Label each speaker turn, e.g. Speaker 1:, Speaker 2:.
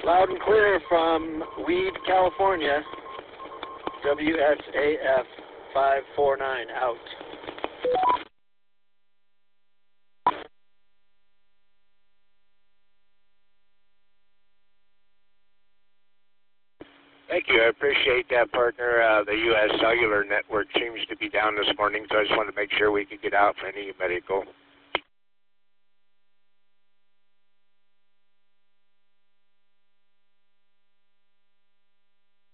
Speaker 1: Loud and clear from Weed, California. WSAF 549 out.
Speaker 2: Thank you. I appreciate that, partner. The U.S. Cellular Network seems to be down this morning, so I just wanted to make sure we could get out for any medical